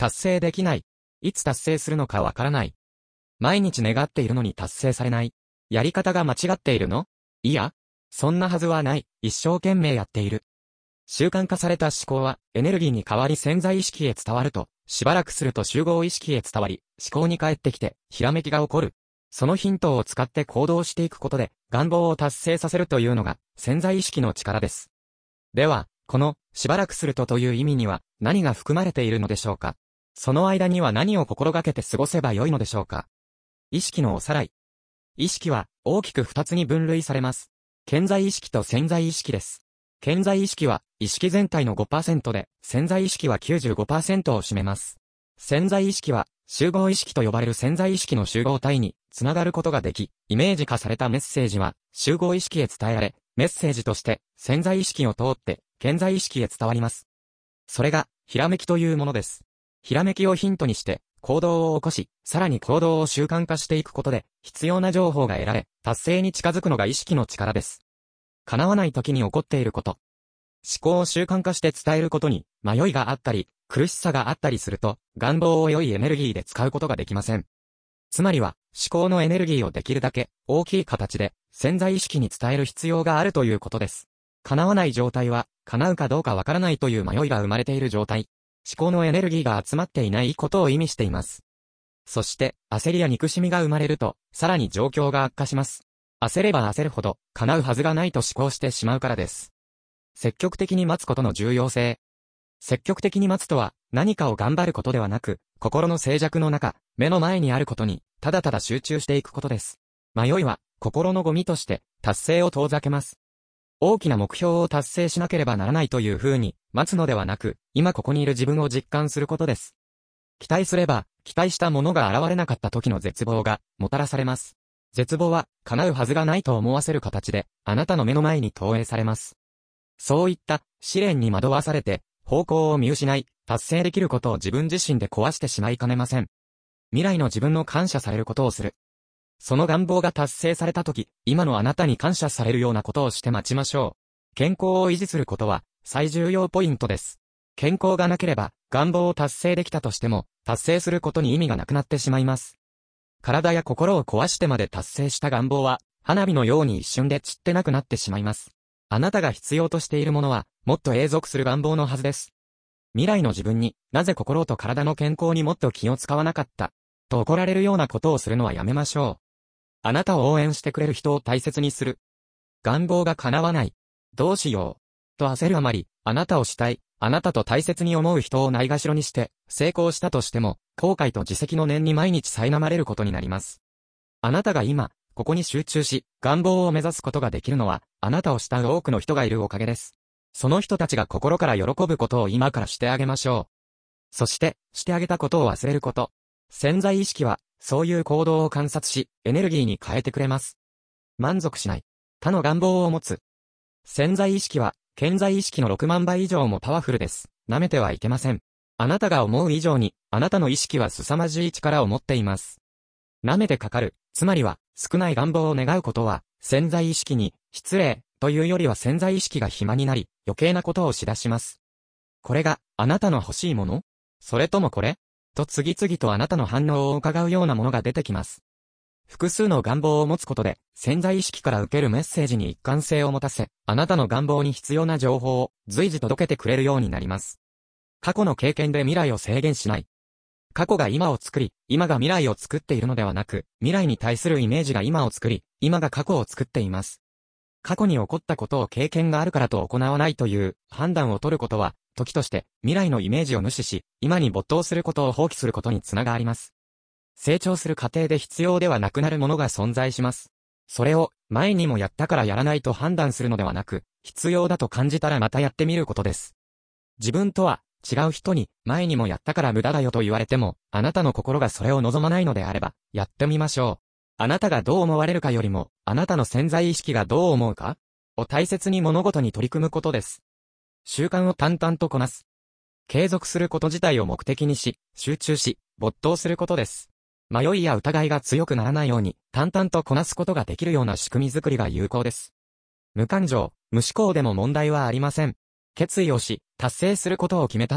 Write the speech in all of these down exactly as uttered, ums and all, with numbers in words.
達成できない。いつ達成するのかわからない。毎日願っているのに達成されない。やり方が間違っているの？いや、そんなはずはない。一生懸命やっている。習慣化された思考はエネルギーに変わり潜在意識へ伝わると、しばらくすると集合意識へ伝わり、思考に返ってきて、ひらめきが起こる。そのヒントを使って行動していくことで、願望を達成させるというのが、潜在意識の力です。では、この、しばらくするとという意味には、何が含まれているのでしょうか。その間には何を心がけて過ごせばよいのでしょうか。意識のおさらい。意識は、大きく二つに分類されます。顕在意識と潜在意識です。顕在意識は、意識全体の ごパーセント で、潜在意識は きゅうじゅうごパーセント を占めます。潜在意識は、集合意識と呼ばれる潜在意識の集合体に、つながることができ、イメージ化されたメッセージは、集合意識へ伝えられ、メッセージとして、潜在意識を通って、顕在意識へ伝わります。それが、ひらめきというものです。ひらめきをヒントにして、行動を起こし、さらに行動を習慣化していくことで、必要な情報が得られ、達成に近づくのが意識の力です。叶わない時に起こっていること。思考を習慣化して伝えることに、迷いがあったり、苦しさがあったりすると、願望を良いエネルギーで使うことができません。つまりは、思考のエネルギーをできるだけ、大きい形で、潜在意識に伝える必要があるということです。叶わない状態は、叶うかどうかわからないという迷いが生まれている状態。思考のエネルギーが集まっていないことを意味しています。そして、焦りや憎しみが生まれると、さらに状況が悪化します。焦れば焦るほど、叶うはずがないと思考してしまうからです。積極的に待つことの重要性。積極的に待つとは、何かを頑張ることではなく、心の静寂の中、目の前にあることに、ただただ集中していくことです。迷いは、心のゴミとして、達成を遠ざけます。大きな目標を達成しなければならないという風に、待つのではなく、今ここにいる自分を実感することです。期待すれば、期待したものが現れなかった時の絶望が、もたらされます。絶望は、叶うはずがないと思わせる形で、あなたの目の前に投影されます。そういった、試練に惑わされて、方向を見失い、達成できることを自分自身で壊してしまいかねません。未来の自分の感謝されることをする。その願望が達成されたとき、今のあなたに感謝されるようなことをして待ちましょう。健康を維持することは、最重要ポイントです。健康がなければ、願望を達成できたとしても、達成することに意味がなくなってしまいます。体や心を壊してまで達成した願望は、花火のように一瞬で散ってなくなってしまいます。あなたが必要としているものは、もっと永続する願望のはずです。未来の自分になぜ心と体の健康にもっと気を使わなかった、と怒られるようなことをするのはやめましょう。あなたを応援してくれる人を大切にする。願望が叶わない。どうしよう。と焦るあまり、あなたをしたい、あなたと大切に思う人をないがしろにして、成功したとしても、後悔と自責の念に毎日苛まれることになります。あなたが今、ここに集中し、願望を目指すことができるのは、あなたを慕う多くの人がいるおかげです。その人たちが心から喜ぶことを今からしてあげましょう。そして、してあげたことを忘れること。潜在意識は、そういう行動を観察し、エネルギーに変えてくれます。満足しない。他の願望を持つ。潜在意識は、顕在意識のろくまんばい以上もパワフルです。舐めてはいけません。あなたが思う以上に、あなたの意識は凄まじい力を持っています。舐めてかかる、つまりは、少ない願望を願うことは、潜在意識に、失礼、というよりは潜在意識が暇になり、余計なことをしだします。これが、あなたの欲しいもの？それともこれ？と次々とあなたの反応を伺うようなものが出てきます。複数の願望を持つことで、潜在意識から受けるメッセージに一貫性を持たせ、あなたの願望に必要な情報を随時届けてくれるようになります。過去の経験で未来を制限しない。過去が今を作り、今が未来を作っているのではなく、未来に対するイメージが今を作り、今が過去を作っています。過去に起こったことを経験があるからと行わないという判断を取ることは、時として未来のイメージを無視し、今に没頭することを放棄することにつながります。成長する過程で必要ではなくなるものが存在します。それを前にもやったからやらないと判断するのではなく、必要だと感じたらまたやってみることです。自分とは違う人に前にもやったから無駄だよと言われても、あなたの心がそれを望まないのであれば、やってみましょう。あなたがどう思われるかよりも、あなたの潜在意識がどう思うかを大切に物事に取り組むことです。習慣を淡々とこなす。継続すること自体を目的にし、集中し、没頭することです。迷いや疑いが強くならないように、淡々とこなすことができるような仕組み作りが有効です。無感情、無思考でも問題はありません。決意をし、達成することを決めたなら、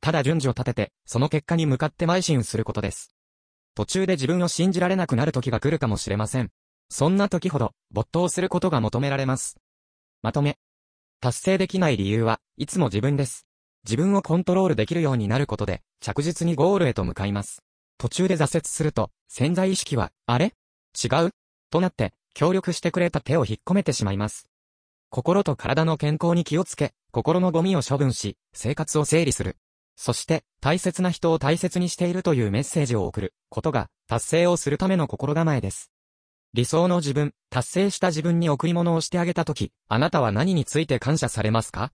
ただ順序立てて、その結果に向かって邁進することです。途中で自分を信じられなくなる時が来るかもしれません。そんな時ほど、没頭することが求められます。まとめ。達成できない理由はいつも自分です。自分をコントロールできるようになることで、着実にゴールへと向かいます。途中で挫折すると、潜在意識は、あれ？違う？となって、協力してくれた手を引っ込めてしまいます。心と体の健康に気をつけ、心のゴミを処分し、生活を整理する。そして、大切な人を大切にしているというメッセージを送ることが、達成をするための心構えです。理想の自分、達成した自分に贈り物をしてあげたとき、あなたは何について感謝されますか？